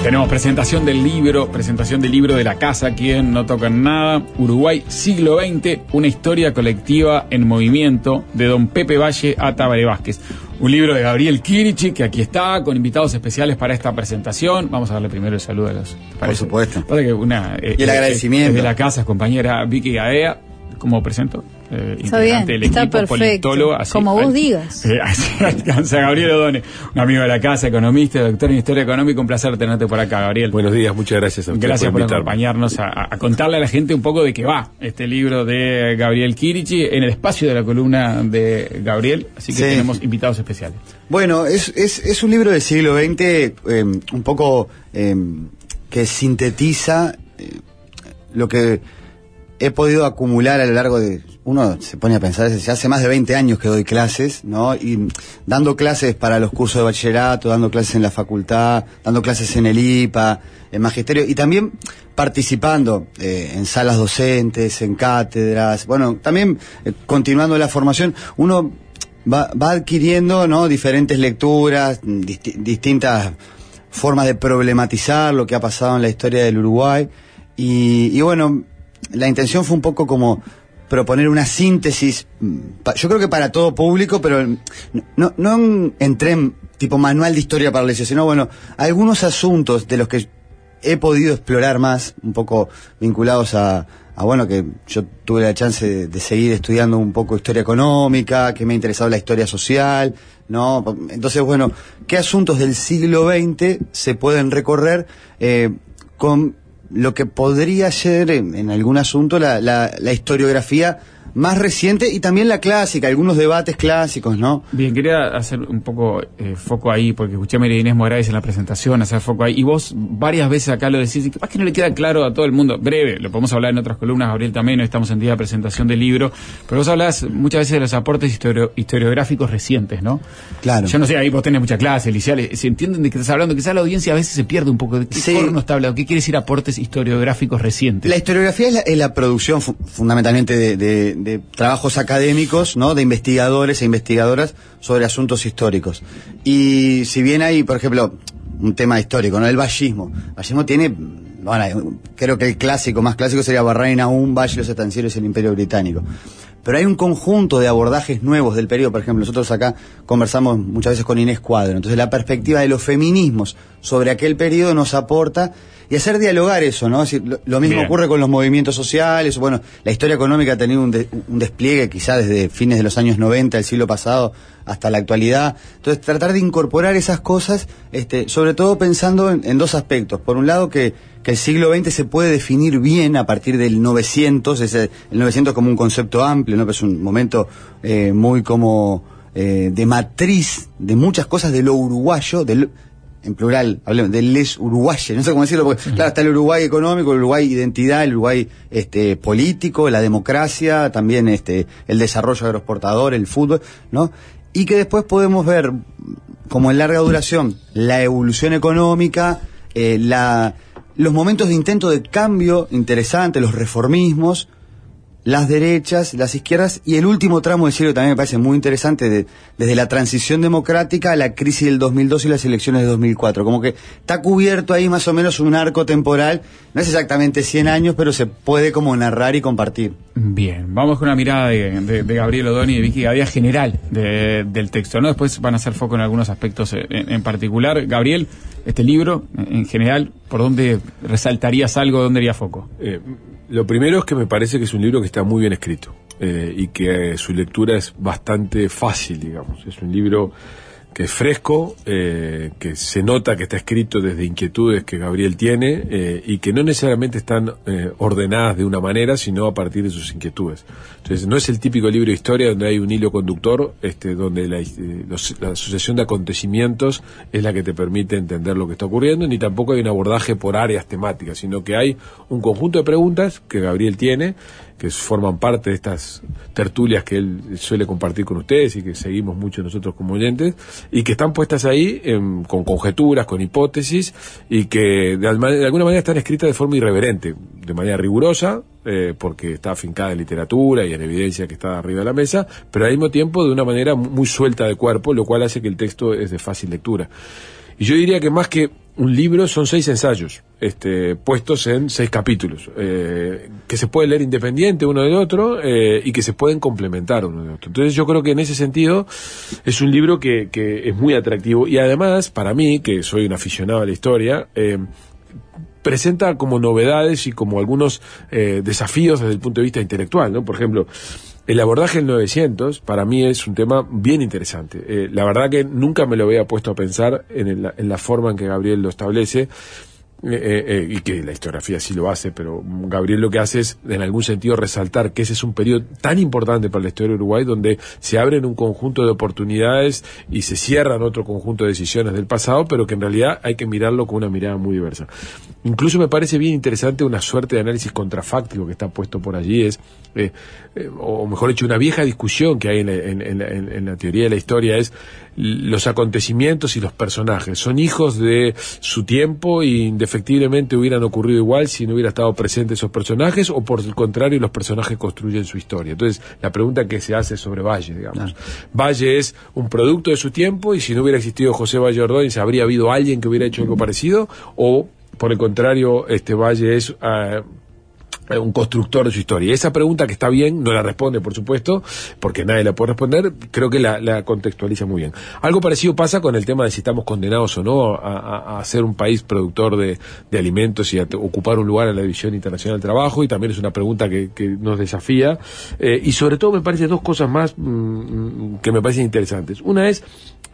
Tenemos presentación del libro de La Casa, quien no toca nada, Uruguay siglo XX, una historia colectiva en movimiento, de don Pepe Valle a Tabaré Vázquez. Un libro de Gabriel Quirici, que aquí está, con invitados especiales para esta presentación. Vamos a darle primero el saludo a los... Por supuesto. Y el agradecimiento. Desde La Casa, compañera Vicky Gadea, ¿cómo presento? Está bien, del está equipo, perfecto, como vos digas. Alcanza Gabriel Odone, un amigo de La Casa, economista, doctor en Historia Económica. Un placer tenerte por acá, Gabriel. Buenos días, muchas gracias a usted. Gracias por invitarme. acompañarnos a contarle a la gente un poco de qué va este libro de Gabriel Quirici, en el espacio de la columna de Gabriel, así que tenemos invitados especiales. Bueno, es un libro del siglo XX, un poco que sintetiza lo que he podido acumular a lo largo de... Uno se pone a pensar, ya hace más de 20 años que doy clases, ¿no? Y dando clases para los cursos de bachillerato, dando clases en la facultad, dando clases en el IPA, en magisterio, y también participando en salas docentes, en cátedras. Bueno, también continuando la formación, uno va adquiriendo, ¿no?, diferentes lecturas, distintas formas de problematizar lo que ha pasado en la historia del Uruguay. Y bueno, la intención fue un poco como proponer una síntesis, yo creo que para todo público, pero no entré en tipo manual de historia para la lección, sino bueno, algunos asuntos de los que he podido explorar más, un poco vinculados a bueno, que yo tuve la chance de seguir estudiando un poco historia económica, que me ha interesado la historia social, ¿no? Entonces, bueno, ¿qué asuntos del siglo XX se pueden recorrer con lo que podría ser en algún asunto la historiografía más reciente y también la clásica, algunos debates clásicos, ¿no? Bien, quería hacer un poco foco ahí, porque escuché a María Inés Morales en la presentación, hacer foco ahí, y vos varias veces acá lo decís, y capaz que no le queda claro a todo el mundo, breve, lo podemos hablar en otras columnas, Gabriel también, hoy estamos en día de presentación del libro, pero vos hablás muchas veces de los aportes historiográficos recientes, ¿no? Claro. Yo no sé, ahí vos tenés mucha clase, liceales, ¿se entienden de qué estás hablando? Quizás la audiencia a veces se pierde un poco, ¿de qué corno está hablando? ¿Qué quiere decir aportes historiográficos recientes? La historiografía es la producción fundamentalmente de trabajos académicos, ¿no?, de investigadores e investigadoras sobre asuntos históricos. Y si bien hay, por ejemplo, un tema histórico, ¿no?, el vallismo. El vallismo tiene, bueno, creo que el clásico, más clásico sería Barrera y Nahum, Valle, los estancieros y el Imperio Británico. Pero hay un conjunto de abordajes nuevos del periodo. Por ejemplo, nosotros acá conversamos muchas veces con Inés Cuadro. Entonces la perspectiva de los feminismos sobre aquel periodo nos aporta, y hacer dialogar eso, ¿no? Es decir, lo mismo ocurre con los movimientos sociales. Bueno, la historia económica ha tenido un despliegue quizá desde fines de los años 90 del siglo pasado hasta la actualidad. Entonces tratar de incorporar esas cosas, sobre todo pensando en dos aspectos. Por un lado, que el siglo XX se puede definir bien a partir del 900, el 900 como un concepto amplio, ¿no?, que es un momento muy como de matriz de muchas cosas de lo uruguayo, en plural, hablemos del les uruguayo, no sé cómo decirlo, porque claro, está el Uruguay económico, el Uruguay identidad, el Uruguay político, la democracia, también el desarrollo agroexportador, el fútbol, ¿no? Y que después podemos ver como en larga duración la evolución económica, los momentos de intento de cambio interesante, los reformismos, las derechas, las izquierdas, y el último tramo del siglo también me parece muy interesante, desde la transición democrática a la crisis del 2002 y las elecciones de 2004. Como que está cubierto ahí más o menos un arco temporal, no es exactamente 100 años, pero se puede como narrar y compartir. Bien, vamos con una mirada de Gabriel Odone y de Vicky Gadea general del texto, ¿no? Después van a hacer foco en algunos aspectos en particular. Gabriel, este libro, en general, ¿por dónde resaltarías algo? ¿Dónde haría foco? Lo primero es que me parece que es un libro que está muy bien escrito y que su lectura es bastante fácil, digamos. Es un libro que es fresco, que se nota que está escrito desde inquietudes que Gabriel tiene y que no necesariamente están ordenadas de una manera, sino a partir de sus inquietudes. Entonces, no es el típico libro de historia donde hay un hilo conductor, donde la sucesión de acontecimientos es la que te permite entender lo que está ocurriendo, ni tampoco hay un abordaje por áreas temáticas, sino que hay un conjunto de preguntas que Gabriel tiene, que forman parte de estas tertulias que él suele compartir con ustedes y que seguimos mucho nosotros como oyentes, y que están puestas ahí con conjeturas, con hipótesis, y que de alguna manera están escritas de forma irreverente, de manera rigurosa, porque está afincada en literatura y en evidencia que está arriba de la mesa, pero al mismo tiempo de una manera muy suelta de cuerpo, lo cual hace que el texto es de fácil lectura. Y yo diría que más que un libro son 6 ensayos, puestos en 6 capítulos, que se pueden leer independiente uno del otro, y que se pueden complementar uno del otro. Entonces yo creo que en ese sentido es un libro que es muy atractivo, y además, para mí, que soy un aficionado a la historia, presenta como novedades y como algunos desafíos desde el punto de vista intelectual, ¿no? Por ejemplo, el abordaje del 900 para mí es un tema bien interesante. La verdad que nunca me lo había puesto a pensar en la forma en que Gabriel lo establece, y que la historiografía sí lo hace, pero Gabriel lo que hace es, en algún sentido, resaltar que ese es un periodo tan importante para la historia de Uruguay, donde se abren un conjunto de oportunidades y se cierran otro conjunto de decisiones del pasado, pero que en realidad hay que mirarlo con una mirada muy diversa. Incluso me parece bien interesante una suerte de análisis contrafáctico que está puesto por allí, o mejor dicho, una vieja discusión que hay en la teoría de la historia, es los acontecimientos y los personajes. ¿Son hijos de su tiempo y indefectiblemente hubieran ocurrido igual si no hubiera estado presentes esos personajes, o por el contrario los personajes construyen su historia? Entonces la pregunta que se hace sobre Valle, digamos, Valle es un producto de su tiempo, y si no hubiera existido José Valle Ordóñez, ¿habría habido alguien que hubiera hecho algo parecido? O por el contrario, Valle es un constructor de su historia. Esa pregunta, que está bien, no la responde, por supuesto, porque nadie la puede responder, creo que la contextualiza muy bien. Algo parecido pasa con el tema de si estamos condenados o no a ser un país productor de alimentos y a ocupar un lugar en la División Internacional del Trabajo, y también es una pregunta que nos desafía, y sobre todo me parece 2 cosas más que me parecen interesantes. Una es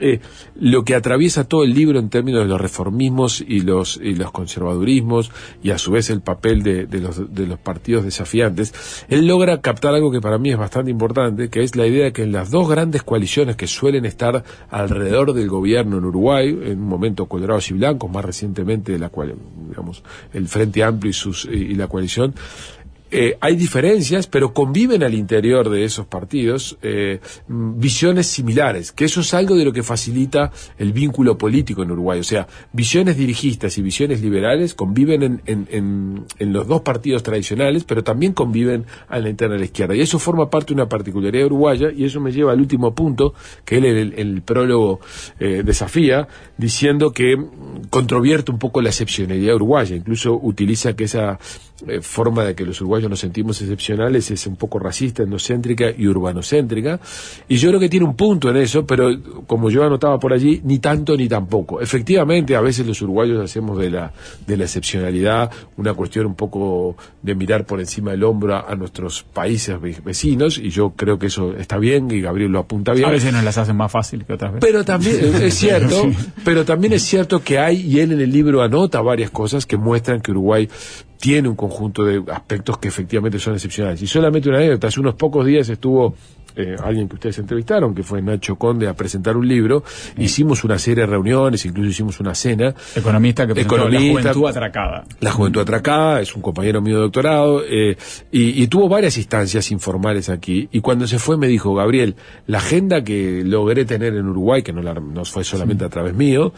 lo que atraviesa todo el libro en términos de los reformismos y los conservadurismos, y a su vez el papel de los partidos desafiantes. Él logra captar algo que para mí es bastante importante, que es la idea de que en las 2 grandes coaliciones que suelen estar alrededor del gobierno en Uruguay, en un momento colorados y blancos, más recientemente la cual, digamos, el Frente Amplio y la coalición, hay diferencias, pero conviven al interior de esos partidos visiones similares, que eso es algo de lo que facilita el vínculo político en Uruguay. O sea, visiones dirigistas y visiones liberales conviven en los 2 partidos tradicionales, pero también conviven a la interna de la izquierda. Y eso forma parte de una particularidad uruguaya, y eso me lleva al último punto, que él en el prólogo desafía, diciendo que controvierte un poco la excepcionalidad uruguaya. Incluso utiliza que esa forma de que los uruguayos nos sentimos excepcionales es un poco racista, etnocéntrica y urbanocéntrica, y yo creo que tiene un punto en eso, pero como yo anotaba por allí, ni tanto ni tampoco. Efectivamente, a veces los uruguayos hacemos de la excepcionalidad una cuestión un poco de mirar por encima del hombro a nuestros países vecinos, y yo creo que eso está bien, y Gabriel lo apunta bien. A veces nos las hacen más fácil que otras veces. Pero también es cierto, pero también es cierto que hay, y él en el libro anota varias cosas que muestran que Uruguay tiene un conjunto de aspectos que efectivamente son excepcionales. Y solamente una anécdota: hace unos pocos días estuvo alguien que ustedes entrevistaron, que fue Nacho Conde, a presentar un libro. Hicimos una serie de reuniones, incluso hicimos una cena. Economista que presentó La Juventud Atracada. La Juventud Atracada, es un compañero mío de doctorado, y tuvo varias instancias informales aquí, y cuando se fue me dijo: Gabriel, la agenda que logré tener en Uruguay, que no fue solamente a través mío,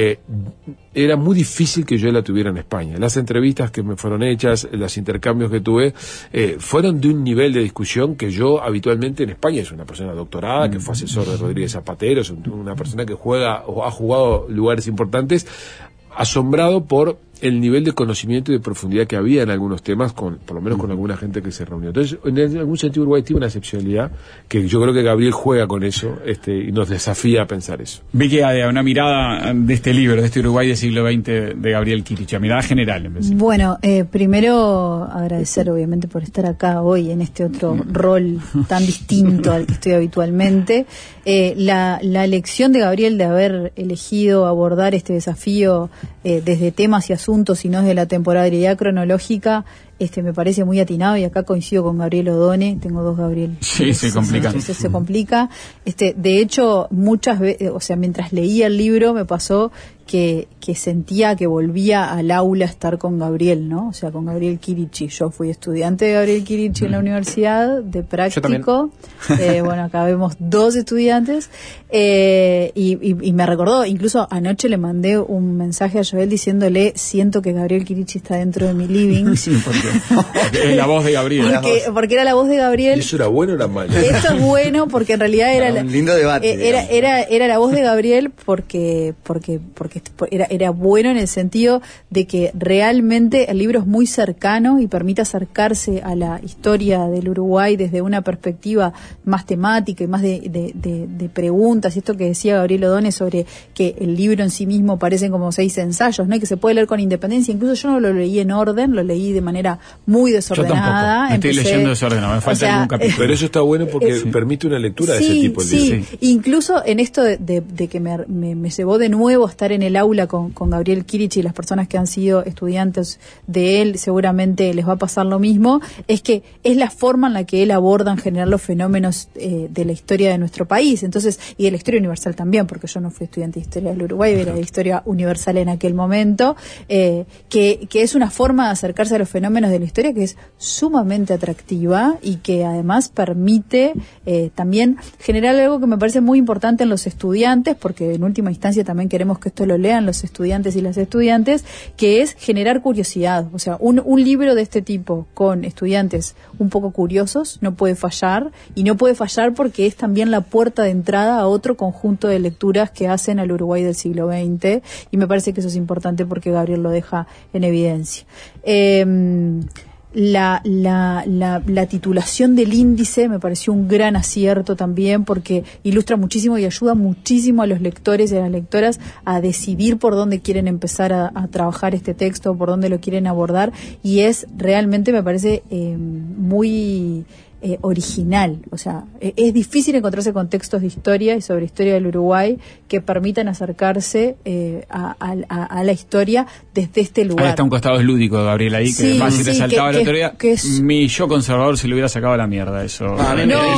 era muy difícil que yo la tuviera en España. Las entrevistas que me fueron hechas, los intercambios que tuve, fueron de un nivel de discusión que yo habitualmente en España, es una persona doctorada, que fue asesor de Rodríguez Zapatero, es una persona que juega o ha jugado lugares importantes, asombrado por el nivel de conocimiento y de profundidad que había en algunos temas, por lo menos con alguna gente que se reunió. Entonces, en algún sentido, Uruguay tiene una excepcionalidad que yo creo que Gabriel juega con eso, y nos desafía a pensar eso. Vicky, una mirada de este libro, de este Uruguay del siglo XX de Gabriel Quirichi, mirada general. Bueno, primero agradecer obviamente por estar acá hoy en este otro rol tan distinto al que estoy habitualmente. La elección de Gabriel de haber elegido abordar este desafío desde temas y asuntos y no desde la temporalidad cronológica, me parece muy atinado, y acá coincido con Gabriel Odone. Tengo 2 Gabriel. Sí, se complica. Se complica. De hecho, muchas veces, o sea, mientras leía el libro me pasó que sentía que volvía al aula a estar con Gabriel, ¿no? O sea, con Gabriel Quirichi. Yo fui estudiante de Gabriel Quirichi en la universidad, de práctico. Bueno, acá vemos 2 estudiantes. Y me recordó, incluso anoche le mandé un mensaje a Joel diciéndole: siento que Gabriel Quirichi está dentro de mi living. Sí, porque es la voz de Gabriel. Porque era la voz de Gabriel. ¿Y eso era bueno o era malo? Esto es bueno porque en realidad era un lindo debate. Era la voz de Gabriel porque porque era bueno en el sentido de que realmente el libro es muy cercano y permite acercarse a la historia del Uruguay desde una perspectiva más temática y más de preguntas, y esto que decía Gabriel O'Donnell sobre que el libro en sí mismo parecen como 6 ensayos, ¿no? Y que se puede leer con independencia. Incluso yo no lo leí en orden, lo leí de manera muy desordenada. Yo tampoco, estoy leyendo desordenado, me falta algún capítulo. Pero eso está bueno porque permite una lectura de ese tipo de libros. Sí, incluso en esto de que me llevó de nuevo a estar en el aula con Gabriel Kirichi, y las personas que han sido estudiantes de él seguramente les va a pasar lo mismo, es que es la forma en la que él aborda en general los fenómenos de la historia de nuestro país, entonces, y de la historia universal también, porque yo no fui estudiante de historia del Uruguay, era de historia universal en aquel momento, que es una forma de acercarse a los fenómenos de la historia que es sumamente atractiva y que además permite también generar algo que me parece muy importante en los estudiantes, porque en última instancia también queremos que esto lo lean los estudiantes y las estudiantes, que es generar curiosidad. O sea, un libro de este tipo con estudiantes un poco curiosos no puede fallar, y no puede fallar porque es también la puerta de entrada a otro conjunto de lecturas que hacen al Uruguay del siglo XX, y me parece que eso es importante porque Gabriel lo deja en evidencia. La titulación del índice me pareció un gran acierto también, porque ilustra muchísimo y ayuda muchísimo a los lectores y a las lectoras a decidir por dónde quieren empezar a trabajar este texto, por dónde lo quieren abordar, y es realmente, me parece, muy original. O sea, es difícil encontrarse con textos de historia y sobre historia del Uruguay que permitan acercarse a la historia desde este lugar. Ahí está un costado lúdico, Gabriel, ahí, que más si te saltaba la teoría. Mi yo conservador se le hubiera sacado a la mierda eso. A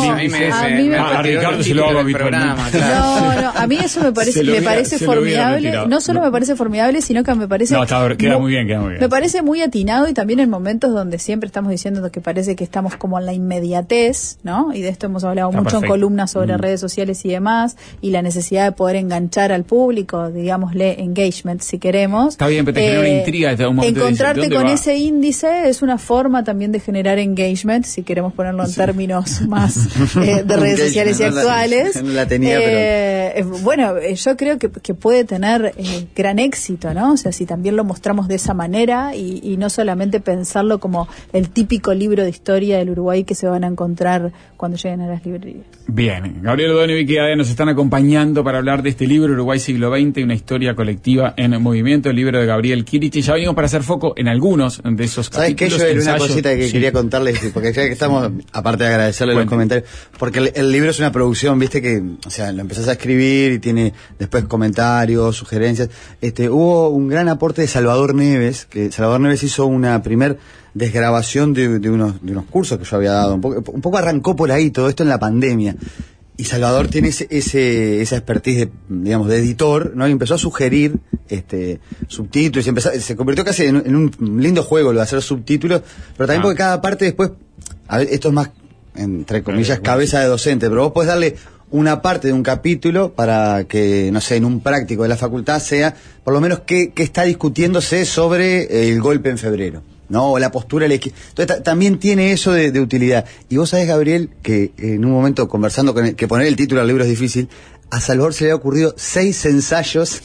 Ricardo se lo hago habitualmente. No, a mí eso me parece formidable. No solo me parece formidable, sino que me parece... queda muy bien. Me parece muy atinado, y también en momentos donde siempre estamos diciendo que parece que estamos como en la inmediatez, ¿no? Y de esto hemos hablado mucho en columnas sobre redes sociales y demás, y la necesidad de poder enganchar al público, digámosle engagement si queremos. Está bien, pero te genera una intriga desde un momento. Encontrarte con ese índice es una forma también de generar engagement, si queremos ponerlo en términos más de redes sociales y actuales. No la tenía, pero... Bueno, yo creo que puede tener gran éxito, ¿no? O sea, si también lo mostramos de esa manera y no solamente pensarlo como el típico libro de historia del Uruguay que se van a encontrar cuando lleguen a las librerías. Bien, Gabriel O'Donnell y Vicky Gadea nos están acompañando para hablar de este libro, Uruguay siglo XX, una historia colectiva en movimiento, el libro de Gabriel Kirichi. Ya venimos para hacer foco en algunos de esos capítulos. ¿Sabes qué? Yo una cosita que quería contarles, porque ya que estamos, aparte de agradecerle los comentarios, porque el libro es una producción, viste que, o sea, lo empezás a escribir y tiene después comentarios, sugerencias. Hubo un gran aporte de Salvador Neves, que Salvador Neves hizo una primer desgrabación de unos cursos que yo había dado. Un poco arrancó por ahí todo esto en la pandemia. Y Salvador tiene esa expertise de editor, ¿no? Y empezó a sugerir subtítulos, y se convirtió casi en un lindo juego lo de hacer subtítulos, pero también porque cada parte después, a ver, esto es más, entre comillas, cabeza de docente, pero vos podés darle una parte de un capítulo para que, no sé, en un práctico de la facultad sea, por lo menos, qué está discutiéndose sobre el golpe en febrero, ¿no? O la postura del Entonces también tiene eso de utilidad. Y vos sabés, Gabriel, que en un momento conversando con él, que poner el título al libro es difícil, a Salvador se le había ocurrido 6 ensayos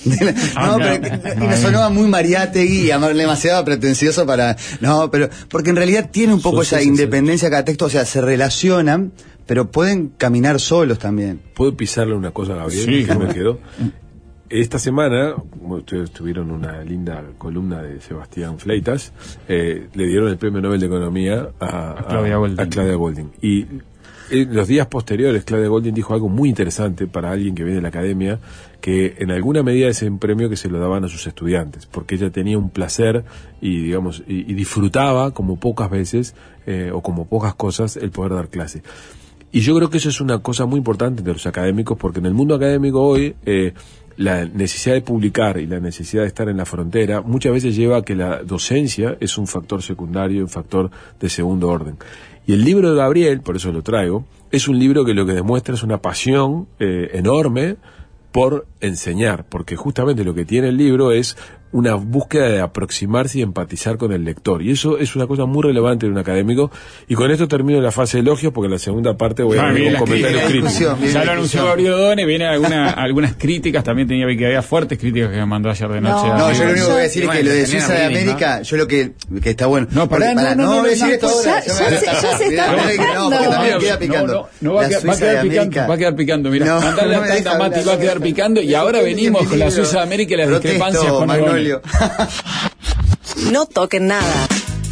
y nos sonaba muy Mariátegui y demasiado pretencioso pero porque en realidad tiene un poco esa independencia cada texto, o sea, se relacionan, pero pueden caminar solos también. ¿Puedo pisarle una cosa a Gabriel? Sí, que me quedó. Esta semana, como ustedes tuvieron una linda columna de Sebastián Fleitas, le dieron el Premio Nobel de Economía a Claudia Goldin. Y en los días posteriores, Claudia Goldin dijo algo muy interesante para alguien que viene de la academia, que en alguna medida es un premio que se lo daban a sus estudiantes, porque ella tenía un placer y disfrutaba como pocas veces o como pocas cosas el poder dar clase. Y yo creo que eso es una cosa muy importante de los académicos, porque en el mundo académico hoy la necesidad de publicar y la necesidad de estar en la frontera muchas veces lleva a que la docencia es un factor secundario, un factor de segundo orden. Y el libro de Gabriel, por eso lo traigo, es un libro que lo que demuestra es una pasión enorme por enseñar, porque justamente lo que tiene el libro es una búsqueda de aproximarse y empatizar con el lector. Y eso es una cosa muy relevante en un académico. Y con esto termino la fase de elogios, porque en la segunda parte voy a ver un comentario crítico. Ya lo anunció Gabriel Odone, viene algunas críticas, también tenía que había fuertes críticas que me mandó ayer de noche. No, yo lo único que voy a decir es que lo de Suiza de América, yo lo que está bueno. No, no voy a decir esto ahora. Ya se está no, porque también queda picando. No va a quedar picando, mira. Mandarle a tanta Mati, va a quedar picando, y ahora venimos con la Suiza de América y las discrepancias con Magnolio. No toquen nada.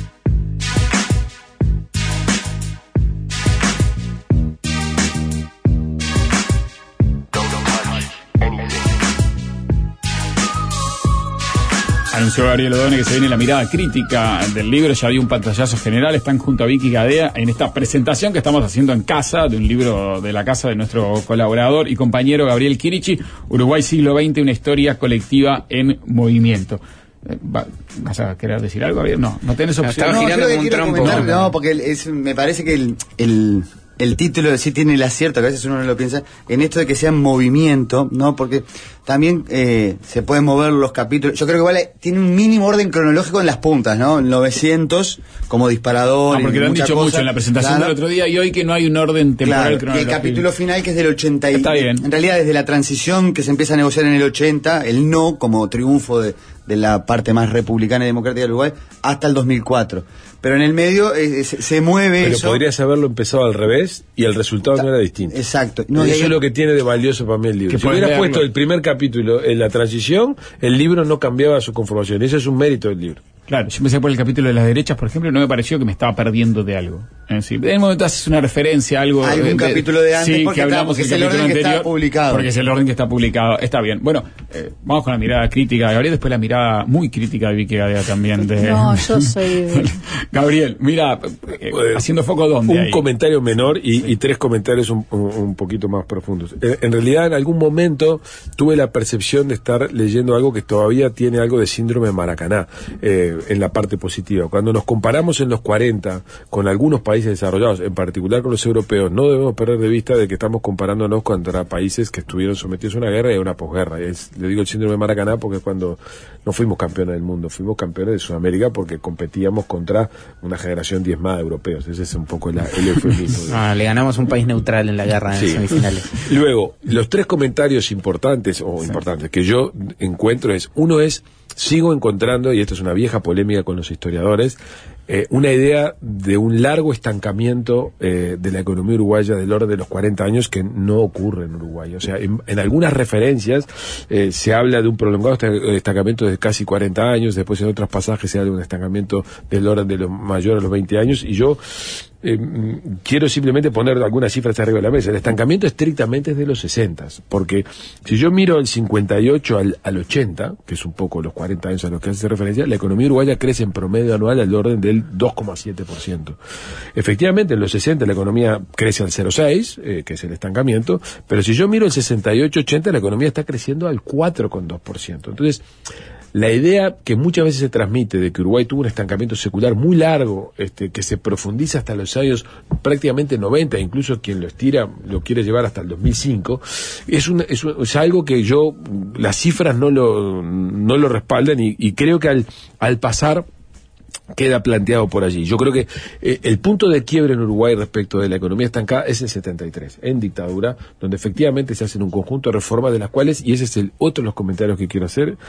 Anunció Gabriel Odone que se viene la mirada crítica del libro, ya dio un pantallazo general, están junto a Vicky Gadea en esta presentación que estamos haciendo en casa, de un libro de la casa de nuestro colaborador y compañero Gabriel Chirichi, Uruguay siglo XX, una historia colectiva en movimiento. ¿Vas a querer decir algo, Gabriel? No tenés opción. No, girando como un trompo. No, porque me parece que el título sí tiene el acierto, que a veces uno no lo piensa, en esto de que sea movimiento, ¿no? Porque también se pueden mover los capítulos. Yo creo que igual tiene un mínimo orden cronológico en las puntas, ¿no? 900 como disparador. Porque lo han dicho mucho en la presentación del otro día, y hoy que no hay un orden temporal cronológico. Y el capítulo final, que es del 80. Está bien. En realidad, desde la transición que se empieza a negociar en el 80, el no como triunfo de la parte más republicana y democrática de Uruguay, hasta el 2004. Pero en el medio se mueve. Pero eso. Podrías haberlo empezado al revés y el resultado no era distinto. Exacto. No, eso es lo que tiene de valioso para mí el libro. Si hubieras puesto el primer capítulo en la transición, el libro no cambiaba su conformación. Ese es un mérito del libro. Claro, yo empecé por el capítulo de las derechas, por ejemplo, no me pareció que me estaba perdiendo de algo. En el momento haces una referencia a algo. Hay un capítulo de antes, sí, porque que hablamos es el el orden anterior, que está publicado. Porque es el orden que está publicado. Está bien. Bueno, vamos con la mirada crítica de Gabriel, después la mirada muy crítica de Vicky Gadea también. No, yo soy... Gabriel, mira, haciendo foco ¿dónde? Un comentario menor y tres comentarios un poquito más profundos. En realidad, en algún momento tuve la percepción de estar leyendo algo que todavía tiene algo de síndrome de Maracaná, en la parte positiva. Cuando nos comparamos en los 40 con algunos países desarrollados, en particular con los europeos, no debemos perder de vista de que estamos comparándonos contra países que estuvieron sometidos a una guerra y a una posguerra. Le digo el síndrome de Maracaná porque cuando no fuimos campeones del mundo, fuimos campeones de Sudamérica porque competíamos contra una generación diezmada de europeos. Ese es un poco el eufemismo. Le ganamos un país neutral en la guerra en semifinales. Luego, los tres comentarios importantes que yo encuentro sigo encontrando, y esto es una vieja polémica con los historiadores, una idea de un largo estancamiento de la economía uruguaya del orden de los 40 años que no ocurre en Uruguay. O sea, en algunas referencias se habla de un prolongado estancamiento de casi 40 años, después en otros pasajes se habla de un estancamiento del orden de los mayor a los 20 años, y yo quiero simplemente poner algunas cifras arriba de la mesa. El estancamiento estrictamente es de los 60, porque si yo miro el 58 al 80, que es un poco los 40 años a los que hace referencia, la economía uruguaya crece en promedio anual al orden del 2,7%. Efectivamente, en los 60 la economía crece al 0,6, que es el estancamiento, pero si yo miro el 68-80, la economía está creciendo al 4,2%. Entonces, la idea que muchas veces se transmite de que Uruguay tuvo un estancamiento secular muy largo, que se profundiza hasta los años prácticamente 90, incluso quien lo estira lo quiere llevar hasta el 2005, es algo que las cifras no lo respaldan, y creo que al pasar queda planteado por allí. Yo creo que el punto de quiebre en Uruguay respecto de la economía estancada es el 73, en dictadura, donde efectivamente se hacen un conjunto de reformas de las cuales, y ese es el otro de los comentarios que quiero hacer,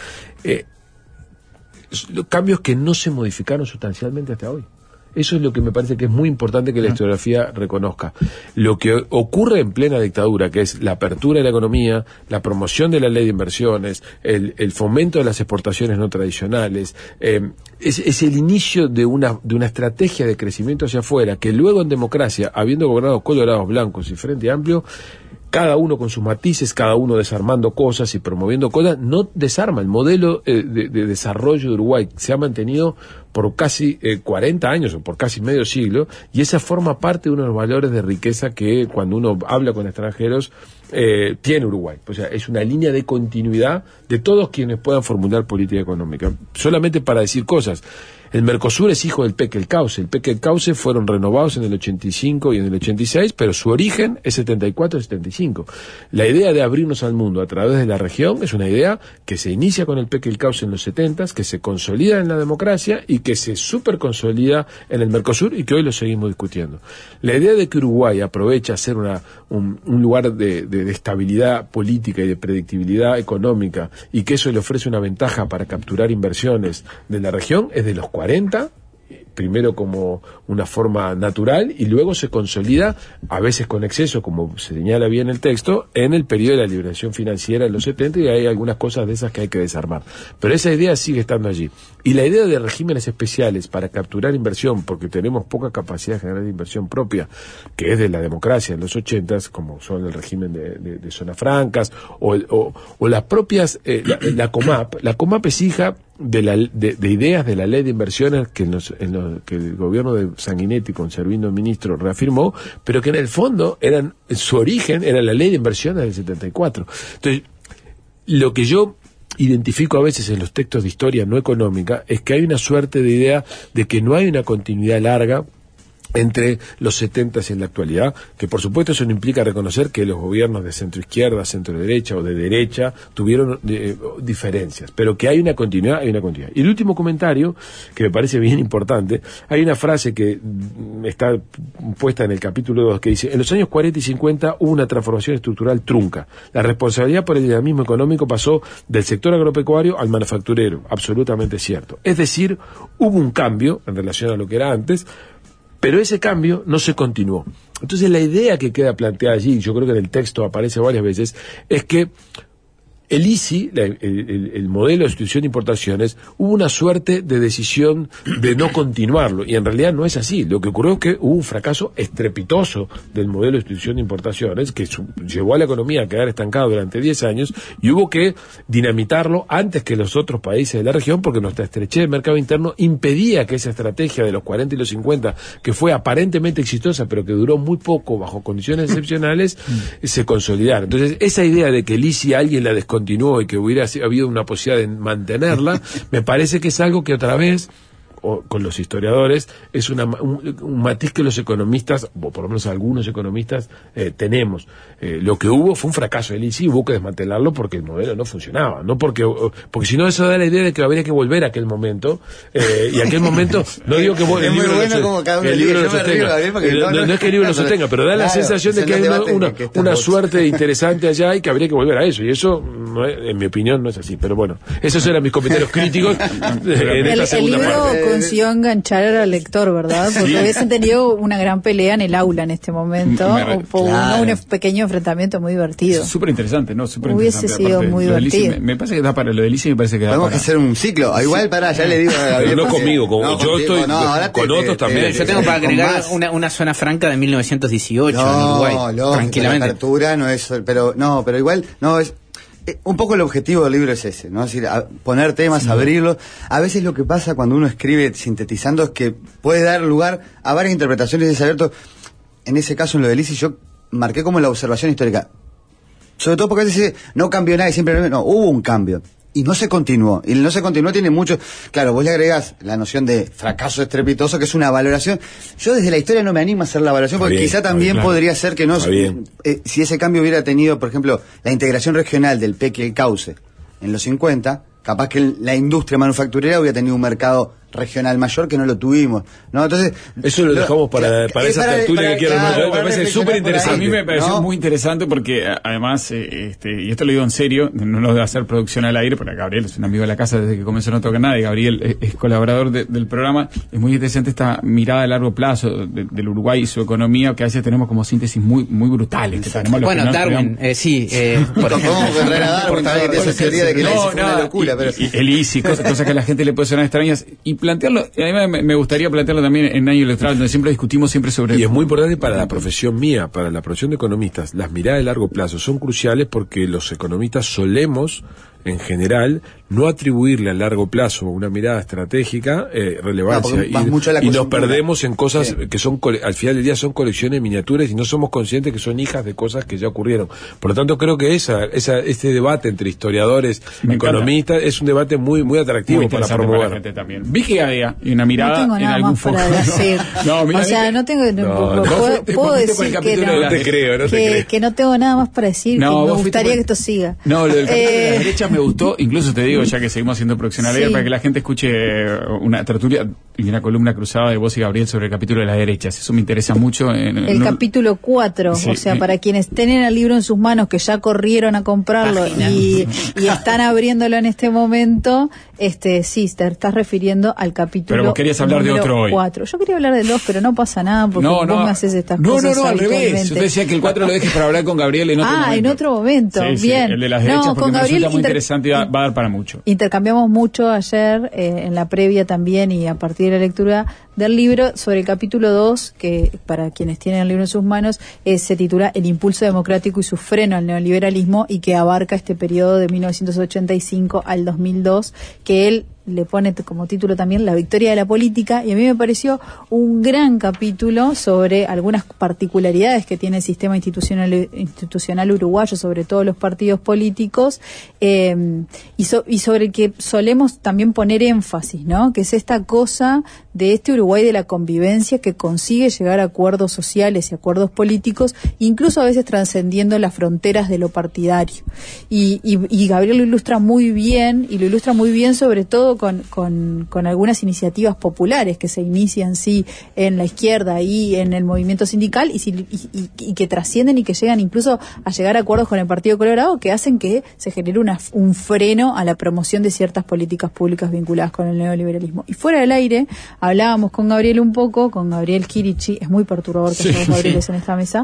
cambios que no se modificaron sustancialmente hasta hoy. Eso es lo que me parece que es muy importante que la historiografía reconozca. Lo que ocurre en plena dictadura, que es la apertura de la economía, la promoción de la ley de inversiones, el fomento de las exportaciones no tradicionales, es el inicio de una estrategia de crecimiento hacia afuera, que luego en democracia, habiendo gobernado colorados, blancos y Frente Amplio, cada uno con sus matices, cada uno desarmando cosas y promoviendo cosas, no desarma. El modelo de desarrollo de Uruguay se ha mantenido por casi 40 años o por casi medio siglo, y esa forma parte de uno de los valores de riqueza que cuando uno habla con extranjeros tiene Uruguay. O sea, es una línea de continuidad de todos quienes puedan formular política económica. Solamente para decir cosas. El Mercosur es hijo del PEC el Cauce. El PEC el Cauce fueron renovados en el 85 y en el 86, pero su origen es 74 y 75. La idea de abrirnos al mundo a través de la región es una idea que se inicia con el PEC el Cauce en los 70s, que se consolida en la democracia y que se superconsolida en el Mercosur y que hoy lo seguimos discutiendo. La idea de que Uruguay aprovecha ser un lugar de estabilidad política y de predictibilidad económica y que eso le ofrece una ventaja para capturar inversiones de la región es de los 40, primero como una forma natural y luego se consolida, a veces con exceso, como se señala bien el texto, en el periodo de la liberación financiera en los 70 y hay algunas cosas de esas que hay que desarmar. Pero esa idea sigue estando allí. Y la idea de regímenes especiales para capturar inversión, porque tenemos poca capacidad de generar inversión propia, que es de la democracia en los 80s, como son el régimen de zonas francas, o las propias, la COMAP es hija de ideas de la ley de inversiones que el gobierno de Sanguinetti con Servino ministro reafirmó, pero que en el fondo su origen era la ley de inversiones del 74. Entonces, lo que yo identifico a veces en los textos de historia no económica es que hay una suerte de idea de que no hay una continuidad larga entre los 70s y en la actualidad, que por supuesto eso no implica reconocer que los gobiernos de centro-izquierda, centro-derecha o de derecha tuvieron diferencias, pero que hay una continuidad, Y el último comentario, que me parece bien importante, hay una frase que está puesta en el capítulo 2 que dice: en los años 40 y 50 hubo una transformación estructural trunca. La responsabilidad por el dinamismo económico pasó del sector agropecuario al manufacturero, absolutamente cierto. Es decir, hubo un cambio en relación a lo que era antes, pero ese cambio no se continuó. Entonces la idea que queda planteada allí, yo creo que en el texto aparece varias veces, es que el ICI, el modelo de sustitución de importaciones, hubo una suerte de decisión de no continuarlo, y en realidad no es así. Lo que ocurrió es que hubo un fracaso estrepitoso del modelo de sustitución de importaciones, que llevó a la economía a quedar estancada durante 10 años, y hubo que dinamitarlo antes que los otros países de la región, porque nuestra estrechez del mercado interno impedía que esa estrategia de los 40 y los 50, que fue aparentemente exitosa, pero que duró muy poco bajo condiciones excepcionales, se consolidara. Entonces, esa idea de que el ICI alguien la descontinuó y que hubiera habido una posibilidad de mantenerla, me parece que es algo que otra vez, o con los historiadores, es un matiz que los economistas, o por lo menos algunos economistas, tenemos. Lo que hubo fue un fracaso del ICI, hubo que desmantelarlo porque el modelo no funcionaba, no porque si no eso da la idea de que habría que volver a aquel momento, y aquel momento, no digo que el libro lo sostenga, no es que el libro lo sostenga, pero da la sensación de que hay una suerte interesante allá y que habría que volver a eso, y eso, en mi opinión, no es así, pero bueno, esos eran mis comentarios críticos en esta segunda parte. Consiguió enganchar al lector, ¿verdad? Porque hubiesen tenido una gran pelea en el aula en este momento, un pequeño enfrentamiento muy divertido. Súper interesante, ¿no? Súper hubiese sido muy divertido. Me parece que da para lo del ICI, me parece que da Podemos hacer un ciclo, igual ya le digo a Gabriel. Pero no conmigo, yo estoy con otros también. Yo tengo para agregar una zona franca de 1918 en Uruguay, tranquilamente. La apertura no es, pero igual, no es. Un poco el objetivo del libro es ese, ¿no? Es decir, poner temas, abrirlos. A veces lo que pasa cuando uno escribe sintetizando es que puede dar lugar a varias interpretaciones de ese abierto. En ese caso, en lo de ICI, yo marqué como la observación histórica. Sobre todo porque a veces no cambió nada y siempre no, hubo un cambio. Y no se continuó. Y el no se continuó tiene mucho. Claro, vos le agregás la noción de fracaso estrepitoso, que es una valoración. Yo desde la historia no me animo a hacer la valoración, porque quizá también podría ser que no. Si ese cambio hubiera tenido, por ejemplo, la integración regional del PEC y el Cauce en los 50, capaz que la industria manufacturera hubiera tenido un mercado regional mayor que no lo tuvimos, ¿no? Entonces eso lo dejamos para esa tertulia que quiero me parece súper interesante. A mí me pareció muy interesante porque además y esto lo digo en serio, no lo de hacer producción al aire, porque Gabriel es un amigo de la casa desde que comenzó No Toca Nada, y Gabriel es colaborador del programa. Es muy interesante esta mirada a largo plazo del Uruguay y su economía, que a veces tenemos como síntesis muy brutales. Bueno, Darwin, sí, por el ICI, cosas que a la gente le puede sonar extrañas, y plantearlo, a mí me gustaría plantearlo también en año electoral, donde siempre discutimos sobre... Y es muy importante para la profesión mía, para la profesión de economistas. Las miradas de largo plazo son cruciales porque los economistas solemos en general, no atribuirle a largo plazo una mirada estratégica relevancia, y nos perdemos en cosas que son, al final del día son colecciones miniaturas y no somos conscientes que son hijas de cosas que ya ocurrieron. Por lo tanto, creo que este debate entre historiadores y economistas es un debate muy muy atractivo para promover. Para la gente también. Vicky Gadea, y una mirada no tengo nada en algún más para decir. Mira, o sea, no tengo, puedo decir que no te creo, que no tengo nada más para decir, que me gustaría que esto siga. No, lo del capítulo de las derechas me gustó, incluso te digo, ya que seguimos haciendo producción alegre, para que la gente escuche una tertulia y una columna cruzada de vos y Gabriel sobre el capítulo de las derechas. Eso me interesa mucho. El capítulo 4, o sea, para quienes tienen el libro en sus manos, que ya corrieron a comprarlo y están abriéndolo en este momento, sí, te estás refiriendo al capítulo. Pero vos querías hablar de otro 4. Yo quería hablar del 2, pero no pasa nada porque vos me haces estas cosas. No, al revés. Yo te decía que el 4 lo dejes para hablar con Gabriel en otro momento. En otro momento. Sí, bien. El de las derechas, porque me resulta muy interesante y va a dar para mucho. Intercambiamos mucho ayer, en la previa también y a partir de la lectura del libro, sobre el capítulo 2, que para quienes tienen el libro en sus manos, se titula El impulso democrático y su freno al neoliberalismo, y que abarca este periodo de 1985 al 2002, que él le pone como título también La victoria de la política, y a mí me pareció un gran capítulo sobre algunas particularidades que tiene el sistema institucional uruguayo, sobre todo los partidos políticos, y sobre el que solemos también poner énfasis, ¿no? Que es esta cosa de este Uruguay de la convivencia, que consigue llegar a acuerdos sociales y acuerdos políticos, incluso a veces trascendiendo las fronteras de lo partidario. Y Gabriel lo ilustra muy bien, sobre todo con algunas iniciativas populares que se inician en la izquierda y en el movimiento sindical, y que trascienden y que llegan incluso a llegar a acuerdos con el Partido Colorado, que hacen que se genere un freno a la promoción de ciertas políticas públicas vinculadas con el neoliberalismo. Y fuera del aire hablábamos con Gabriel un poco, con Gabriel Kirichi, es muy perturbador que haya dos Gabrieles en esta mesa,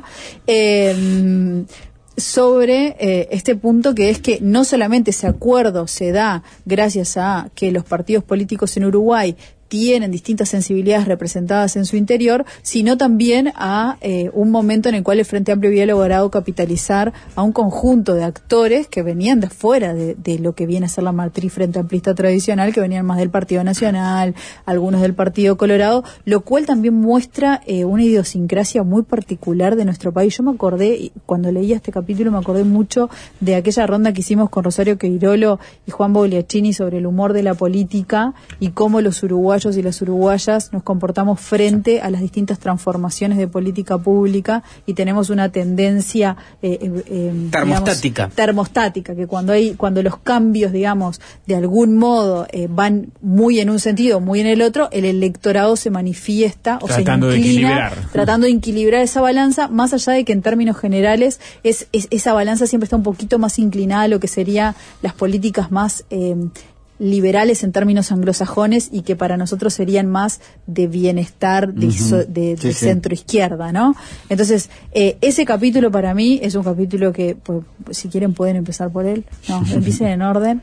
sobre este punto, que es que no solamente ese acuerdo se da gracias a que los partidos políticos en Uruguay tienen distintas sensibilidades representadas en su interior, sino también a un momento en el cual el Frente Amplio había logrado capitalizar a un conjunto de actores que venían de fuera de lo que viene a ser la matriz Frente Amplista tradicional, que venían más del Partido Nacional, algunos del Partido Colorado, lo cual también muestra una idiosincrasia muy particular de nuestro país. Yo me acordé, cuando leía este capítulo, me acordé mucho de aquella ronda que hicimos con Rosario Queirolo y Juan Bogliacchini sobre el humor de la política y cómo los uruguayos y las uruguayas nos comportamos frente a las distintas transformaciones de política pública, y tenemos una tendencia termostática, que cuando los cambios, digamos, de algún modo van muy en un sentido, muy en el otro, el electorado se manifiesta o tratando se inclina, tratando de equilibrar esa balanza, más allá de que en términos generales esa balanza siempre está un poquito más inclinada a lo que serían las políticas más liberales en términos anglosajones, y que para nosotros serían más de bienestar, de centro izquierda, ¿no? Entonces, ese capítulo para mí es un capítulo que, pues, si quieren pueden empezar por él, empiecen en orden.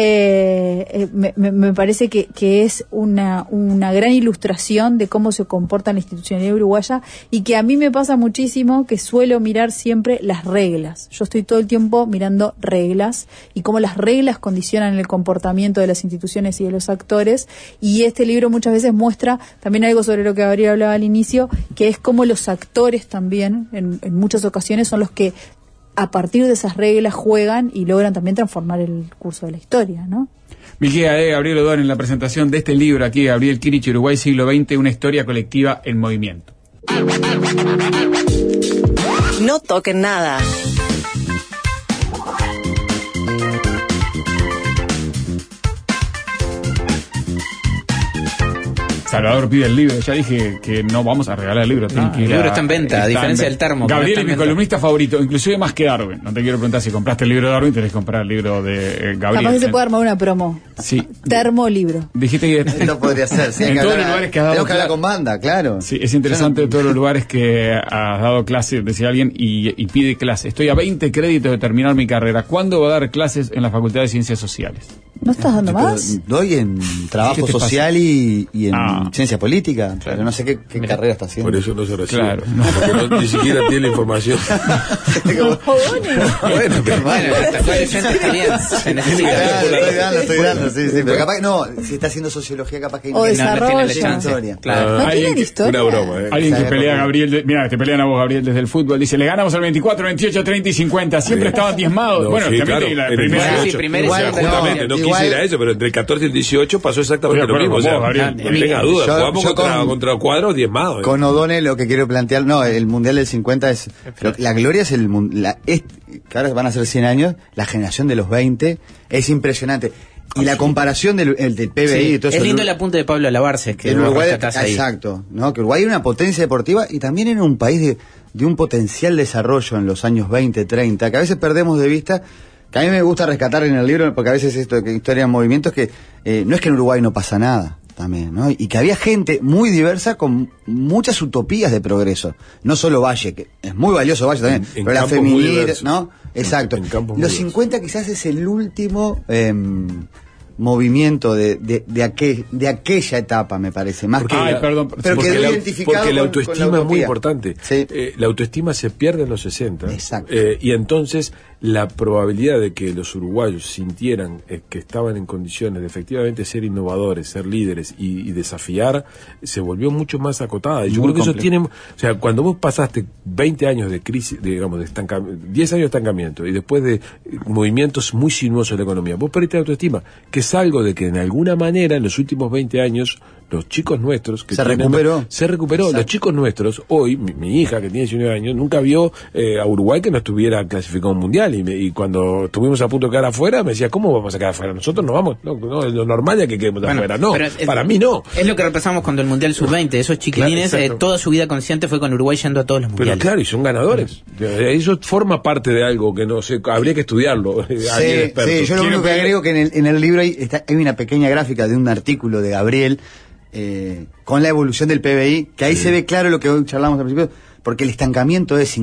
Me parece que es una gran ilustración de cómo se comporta la institucionalidad uruguaya, y que a mí me pasa muchísimo que suelo mirar siempre las reglas. Yo estoy todo el tiempo mirando reglas y cómo las reglas condicionan el comportamiento de las instituciones y de los actores, y este libro muchas veces muestra también algo sobre lo que Gabriel hablaba al inicio, que es cómo los actores también en muchas ocasiones son los que a partir de esas reglas juegan y logran también transformar el curso de la historia, ¿no? Vicky Gadea, Gabriel Odón, en la presentación de este libro aquí, Gabriel Kirichi, Uruguay siglo XX, una historia colectiva en movimiento. No toquen nada. Salvador pide el libro, ya dije que no vamos a regalar el libro. El libro está en venta, a diferencia del termo. Gabriel es mi columnista favorito, inclusive más que Darwin. No te quiero preguntar si compraste el libro de Darwin, tenés que comprar el libro de Gabriel. Capaz que se puede armar una promo. Sí. Termolibro. Dijiste que Esto podría ser. Sí, en todos los lugares que has dado tenemos que hablar con banda, claro. Sí, es interesante de todos los lugares que has dado clases, decía alguien, y pide clases. Estoy a 20 créditos de terminar mi carrera. ¿Cuándo va a dar clases en la Facultad de Ciencias Sociales? ¿No estás dando más? Doy en trabajo social y en ciencia política, pero no sé qué carrera está haciendo. Por eso no se recibe. Claro. Porque ni siquiera tiene la información. Bueno, pero está bien. Se necesita. Claro, estoy dando, sí. Pero capaz que no, si está haciendo sociología, capaz que O No tiene la desarrollo. chance. Claro. ¿No Alguien tienen historia? Una broma, Alguien que Claro, pelea a porque- Gabriel, mira, te pelean a vos, Gabriel, desde el fútbol. Dice, le ganamos al 24, 28, 30 y 50. Siempre estaban diezmados. No, Bueno, sí, también claro, te- la en el primera. 18. Sí, primero y Igual, segundo. Justamente, no igual- quise ir a eso, pero entre el 14 y el 18 pasó exactamente Estoy de lo mismo. O sea, acuerdo con vos, Gabriel. no tenga duda, Yo- jugamos yo contra cuadros diezmados. Con O'Donnell lo que quiero plantear, no, el Mundial del 50 es, la gloria es que ahora van a ser 100 años, la generación de los 20 es impresionante. Y la comparación del PBI y todo eso. Es lindo el apunte de Pablo Alabarces, que El vos Uruguay, rescatás ahí. exacto, ¿no? Que Uruguay era una potencia deportiva y también era un país de un potencial desarrollo en los años 20, 30, que a veces perdemos de vista, que a mí me gusta rescatar en el libro, porque a veces esto que historia en movimientos, que no es que en Uruguay no pasa nada también, ¿no? Y que había gente muy diversa con muchas utopías de progreso, no solo Valle, que es muy valioso Valle también, En pero la campos muy feminidad, diversos. ¿no? Exacto. En campos muy Los diversos. 50 quizás es el último movimiento de aquella etapa, me parece, más que Ay, perdón, pero porque quedó la, identificado porque la con autoestima la es muy utopía. importante. Sí. La autoestima se pierde en los 60. Exacto. Y entonces la probabilidad de que los uruguayos sintieran que estaban en condiciones de efectivamente ser innovadores, ser líderes y desafiar, se volvió mucho más acotada. Y yo Muy creo que eso complejo. tiene... O sea, cuando vos pasaste 20 años de crisis, digamos, de estancamiento, 10 años de estancamiento y después de movimientos muy sinuosos de la economía, vos perdiste la autoestima, que es algo de que en alguna manera en los últimos 20 años los chicos nuestros que Se tienen- recuperó. se recuperó. Exacto. Los chicos nuestros hoy, mi hija que tiene 19 años nunca vio a Uruguay que no estuviera clasificado a un mundial y cuando estuvimos a punto de quedar afuera me decía, ¿cómo vamos a quedar afuera? Nosotros no vamos, no, lo normal es que quedemos Bueno, afuera. No, pero para mí no. Es lo que repasamos cuando el Mundial Sub-20. Esos chiquilines, Claro, exacto. toda su vida consciente fue con Uruguay yendo a todos los Pero mundiales. claro, y son ganadores. Eso forma parte de algo que no sé, habría que estudiarlo. Alguien experto. Sí, yo lo único que agrego que en el libro hay una pequeña gráfica de un artículo de Gabriel con la evolución del PBI, que ahí se ve claro lo que hoy charlamos al principio, porque el estancamiento es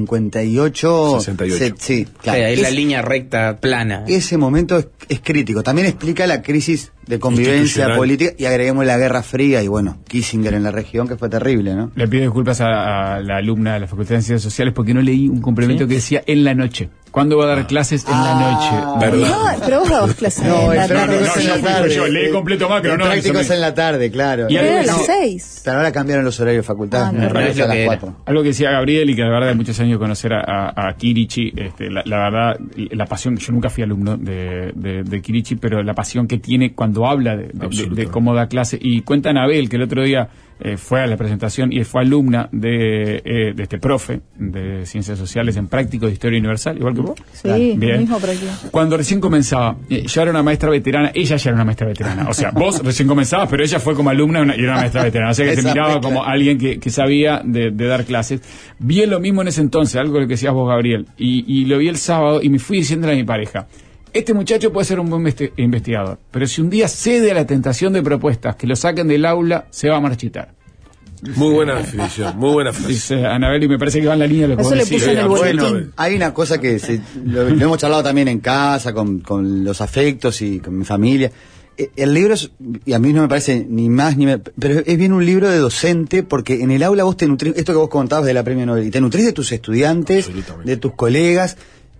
58... 68. Sí, claro. Sí, ahí la Es- línea recta, plana. Ese momento es crítico. También explica la crisis de convivencia Institucional. política y agreguemos la Guerra Fría y bueno, Kissinger en la región, que fue terrible, ¿no? Le pido disculpas a la alumna de la Facultad de Ciencias Sociales porque no leí un complemento que decía en la noche. ¿Cuándo va a dar clases en la noche? Verdad. No, pero vos dabas clases No, en la el tarde. práctico es en la yo- tarde. yo leí completo macro, El no, práctico eso es me- en la tarde, claro. Y Pero algo era a que las no- 6. Pero ahora cambiaron los horarios de facultad, Ah, me no, parece es lo a las que era. 4. Algo que decía Gabriel y que la verdad de muchos años conocer a Kirichi, la verdad, la pasión, yo nunca fui alumno de Kirichi, pero la pasión que tiene cuando habla de cómo da clase. Y cuenta Anabel que el otro día fue a la presentación y fue alumna de este profe de Ciencias Sociales en Práctico de Historia Universal, igual que vos. Sí, Bien. el mismo práctico. Cuando recién comenzaba, yo era una maestra veterana, ella ya era una maestra veterana. O sea, vos recién comenzabas, pero ella fue como alumna y era una maestra veterana. O sea que te Esa miraba mezcla. como alguien que sabía de dar clases. Vi lo mismo en ese entonces, algo que decías vos, Gabriel, y lo vi el sábado y me fui diciéndole a mi pareja, este muchacho puede ser un buen investigador, pero si un día cede a la tentación de propuestas que lo saquen del aula, se va a marchitar. Muy buena definición, muy buena frase. Dice Anabel y me parece que va en la línea de lo que Eso vos le decís. puso en el Bueno, boletín. hay una cosa que lo hemos charlado también en casa, con los afectos y con mi familia. El libro es, y a mí no me parece ni más ni menos, pero es bien un libro de docente, porque en el aula vos te nutrís, esto que vos contabas de la Premio Nobel, y te nutrís de tus estudiantes, Absolutamente. de tus colegas,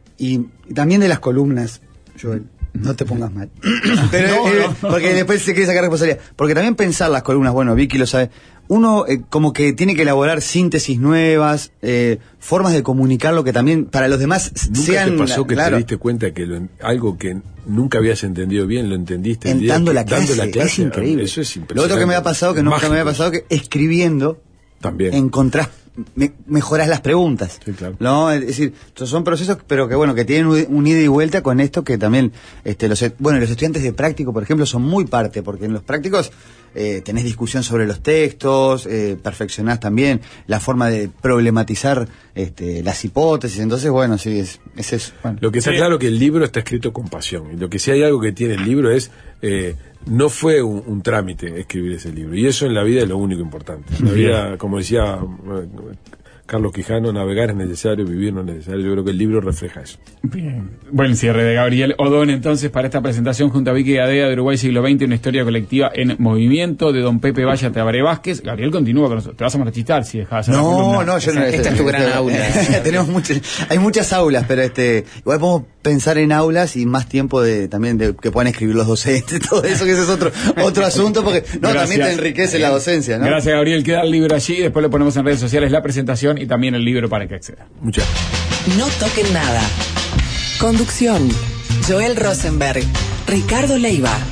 y también de las columnas, Joel. No te pongas mal. Pero, porque después se quiere sacar responsabilidad. Porque también pensar las columnas, bueno, Vicky lo sabe, uno como que tiene que elaborar síntesis nuevas, formas de comunicarlo que también para los demás ¿Nunca sean... te pasó que claro, te diste cuenta que algo que nunca habías entendido bien, lo entendiste el día dando que- la clase, es increíble. Eso es Lo impresionante. otro que me ha pasado, que nunca me había pasado, que escribiendo También. encontrás, mejorás las preguntas. Sí, claro. ¿No? Es decir, son procesos, pero que bueno, que tienen un ida y vuelta con esto que también, los estudiantes de práctico, por ejemplo, son muy parte, porque en los prácticos tenés discusión sobre los textos, perfeccionás también la forma de problematizar las hipótesis. Entonces, bueno, sí, es eso. Bueno. Lo que está claro que el libro está escrito con pasión. Y lo que sí hay algo que tiene el libro es... no fue un trámite escribir ese libro. Y eso en la vida es lo único importante. En la vida, como decía Carlos Quijano, navegar es necesario, vivir no es necesario. Yo creo que el libro refleja eso. Bien. Buen cierre de Gabriel Odón, entonces, para esta presentación junto a Vicky Gadea de Uruguay Siglo XX, una historia colectiva en movimiento, de don Pepe Valle a Tabaré Vázquez. Gabriel continúa con nosotros. Te vas a marchitar si dejas hacer No, yo no. Esta es tu gran aula. Hay muchas aulas, pero igual podemos pensar en aulas y más tiempo también que puedan escribir los docentes, todo eso, que ese es otro asunto, porque también te enriquece la docencia, ¿no? Gracias, Gabriel. Queda el libro allí, después lo ponemos en redes sociales, la presentación y también el libro para que acceda. Muchas gracias. No toquen nada. Conducción: Joel Rosenberg, Ricardo Leiva.